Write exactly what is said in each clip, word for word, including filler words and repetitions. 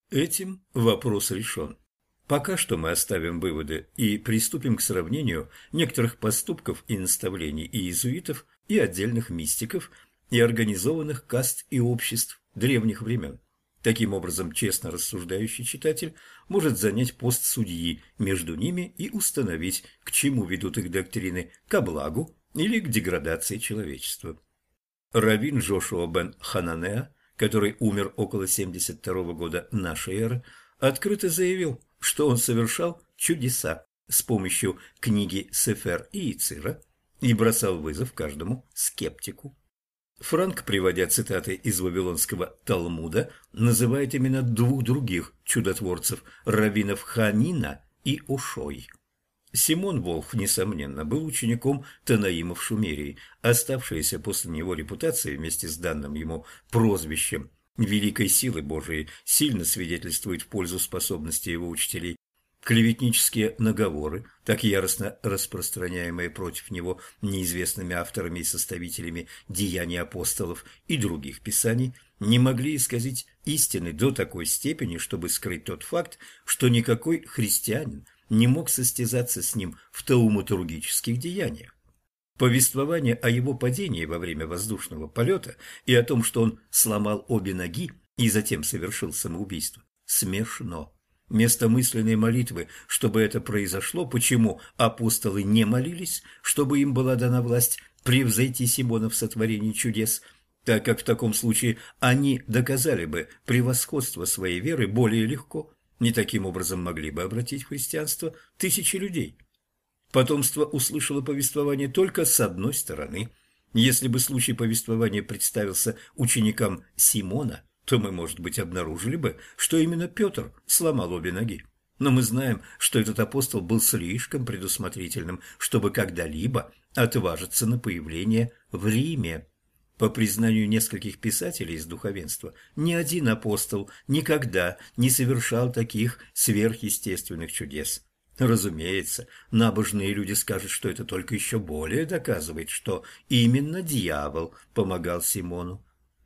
Этим вопрос решен. Пока что мы оставим выводы и приступим к сравнению некоторых поступков и наставлений и иезуитов, и отдельных мистиков, и организованных каст и обществ древних времен. Таким образом, честно рассуждающий читатель может занять пост судьи между ними и установить, к чему ведут их доктрины, ко благу или к деградации человечества. Раввин Джошуа бен Хананеа, который умер около семьдесят второго года нашей эры, открыто заявил, что он совершал чудеса с помощью книги Сефер и Ицира и бросал вызов каждому скептику. Франк, приводя цитаты из Вавилонского Талмуда, называет именно двух других чудотворцев – раввинов Ханина и Ошой. Симон Волф, несомненно, был учеником Танаима в Шумерии. Оставшаяся после него репутация вместе с данным ему прозвищем великой силы Божией сильно свидетельствует в пользу способности его учителей. Клеветнические наговоры, так яростно распространяемые против него неизвестными авторами и составителями деяний апостолов и других писаний, не могли исказить истины до такой степени, чтобы скрыть тот факт, что никакой христианин не мог состязаться с ним в тауматургических деяниях. Повествование о его падении во время воздушного полета и о том, что он сломал обе ноги и затем совершил самоубийство, смешно. Вместо мысленной молитвы, чтобы это произошло, почему апостолы не молились, чтобы им была дана власть превзойти Симона в сотворении чудес, так как в таком случае они доказали бы превосходство своей веры более легко, не таким образом могли бы обратить в христианство тысячи людей. Потомство услышало повествование только с одной стороны. Если бы случай повествования представился ученикам Симона, то мы, может быть, обнаружили бы, что именно Петр сломал обе ноги. Но мы знаем, что этот апостол был слишком предусмотрительным, чтобы когда-либо отважиться на появление в Риме. По признанию нескольких писателей из духовенства, ни один апостол никогда не совершал таких сверхъестественных чудес. Разумеется, набожные люди скажут, что это только еще более доказывает, что именно дьявол помогал Симону.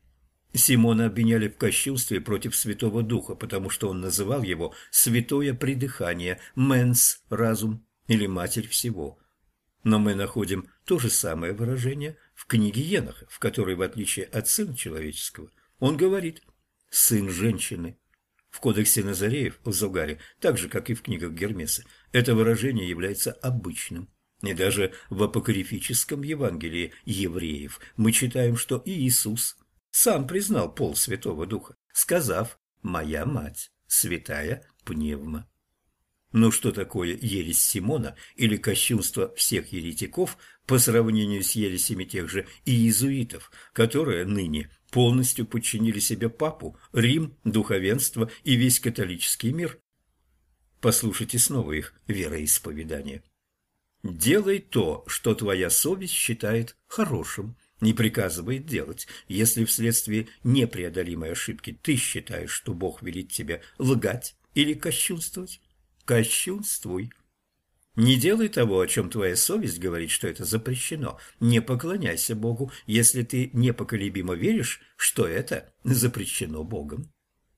Симона обвиняли в кощунстве против Святого Духа, потому что он называл его «святое придыхание», «менс» – «разум» или «матерь всего». Но мы находим то же самое выражение в книге Еноха, в которой, в отличие от сына человеческого, он говорит «сын женщины». В кодексе Назареев в Зогаре, так же, как и в книгах Гермеса, это выражение является обычным. И даже в апокрифическом Евангелии евреев мы читаем, что Иисус сам признал пол Святого Духа, сказав «Моя мать, святая пневма». Но что такое ересь Симона или кощунство всех еретиков по сравнению с ересями тех же иезуитов, которые ныне полностью подчинили себе папу, Рим, духовенство и весь католический мир? Послушайте снова их вероисповедание. «Делай то, что твоя совесть считает хорошим, не приказывает делать. Если вследствие непреодолимой ошибки ты считаешь, что Бог велит тебе лгать или кощунствовать, кощунствуй. Не делай того, о чем твоя совесть говорит, что это запрещено. Не поклоняйся Богу, если ты непоколебимо веришь, что это запрещено Богом.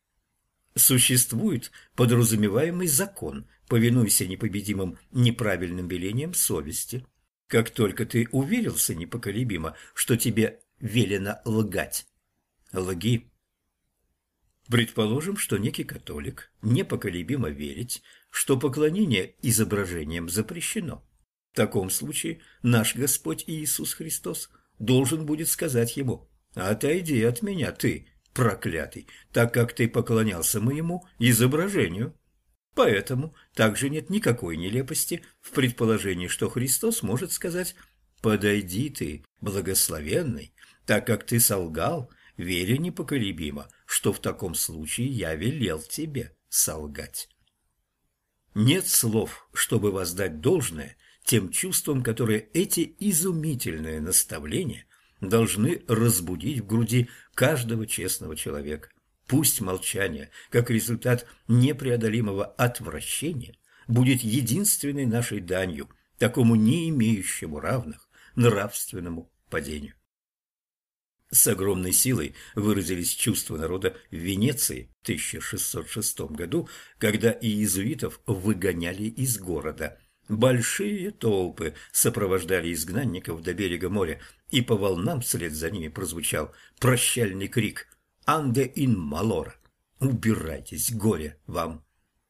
Существует подразумеваемый закон, повинуйся непобедимым неправильным велениям совести. Как только ты уверился непоколебимо, что тебе велено лгать, лги. Предположим, что некий католик непоколебимо верит, что поклонение изображениям запрещено. В таком случае наш Господь Иисус Христос должен будет сказать ему: «Отойди от меня, ты, проклятый, так как ты поклонялся моему изображению». Поэтому также нет никакой нелепости в предположении, что Христос может сказать: «Подойди ты, благословенный, так как ты солгал, веря непоколебимо, что в таком случае я велел тебе солгать». Нет слов, чтобы воздать должное тем чувствам, которые эти изумительные наставления должны разбудить в груди каждого честного человека. Пусть молчание, как результат непреодолимого отвращения, будет единственной нашей данью такому не имеющему равных нравственному падению. С огромной силой выразились чувства народа в Венеции в тысяча шестьсот шестом году, когда иезуитов выгоняли из города. Большие толпы сопровождали изгнанников до берега моря, и по волнам вслед за ними прозвучал прощальный крик «Анде ин малора» – «Убирайтесь, горе вам!».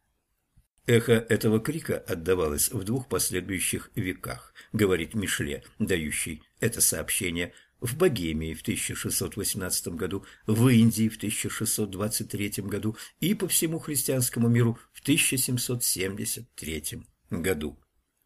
Эхо этого крика отдавалось в двух последующих веках, говорит Мишле, дающий это сообщение, в Богемии в тысяча шестьсот восемнадцатом году, в Индии в тысяча шестьсот двадцать третьем году и по всему христианскому миру в тысяча семьсот семьдесят третьем году.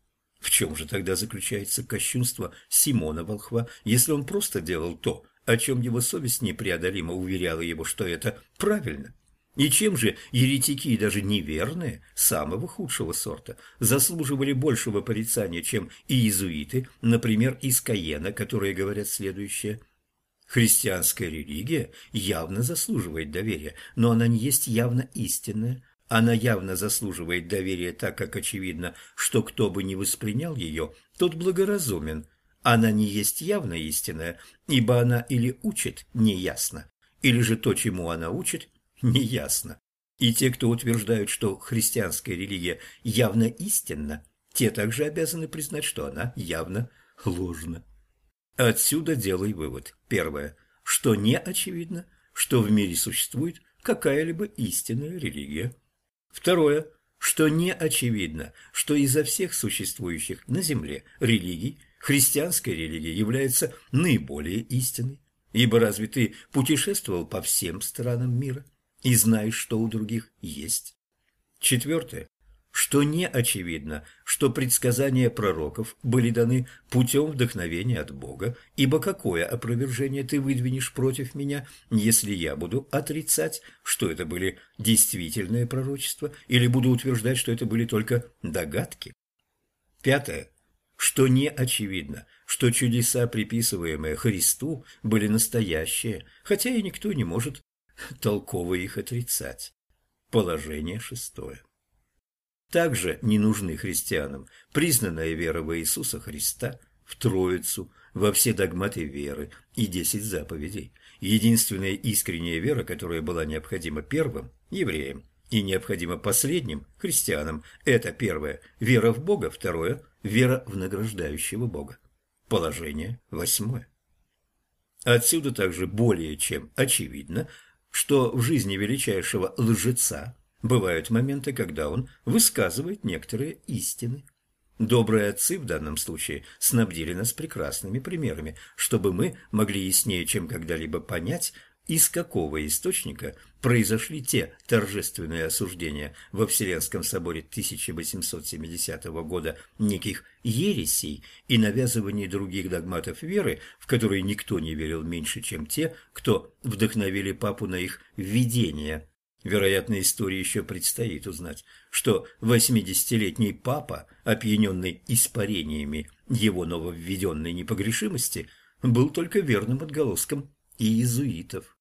В чем же тогда заключается кощунство Симона Волхва, если он просто делал то, о чем его совесть непреодолимо уверяла его, что это правильно? И чем же еретики, и даже неверные, самого худшего сорта, заслуживали большего порицания, чем иезуиты, например, из Каена, которые говорят следующее: «Христианская религия явно заслуживает доверия, но она не есть явно истинная. Она явно заслуживает доверия, так как очевидно, что кто бы ни воспринял ее, тот благоразумен. Она не есть явно истинная, ибо она или учит неясно, или же то, чему она учит, неясно. И те, кто утверждают, что христианская религия явно истинна, те также обязаны признать, что она явно ложна. Отсюда делай вывод. Первое. Что не очевидно, что в мире существует какая-либо истинная религия. Второе. Что не очевидно, что изо всех существующих на земле религий христианская религия является наиболее истинной. Ибо разве ты путешествовал по всем странам мира и знаешь, что у других есть? Четвертое. Что не очевидно, что предсказания пророков были даны путем вдохновения от Бога, ибо какое опровержение ты выдвинешь против меня, если я буду отрицать, что это были действительные пророчества, или буду утверждать, что это были только догадки? Пятое. Что не очевидно, что чудеса, приписываемые Христу, были настоящие, хотя и никто не может толково их отрицать. Положение шестое. Также не нужны христианам признанная вера в Иисуса Христа, в Троицу, во все догматы веры и десять заповедей. Единственная искренняя вера, которая была необходима первым евреям и необходима последним христианам, это первое – вера в Бога, второе – вера в награждающего Бога. Положение восьмое. Отсюда также более чем очевидно, что в жизни величайшего лжеца бывают моменты, когда он высказывает некоторые истины. Добрые отцы в данном случае снабдили нас прекрасными примерами, чтобы мы могли яснее, чем когда-либо понять, из какого источника произошли те торжественные осуждения во Вселенском соборе тысяча восемьсот семидесятого года неких ересей и навязываний других догматов веры, в которые никто не верил меньше, чем те, кто вдохновили папу на их введение. Вероятно, истории еще предстоит узнать, что восьмидесятилетний папа, опьяненный испарениями его нововведенной непогрешимости, был только верным отголоском иезуитов.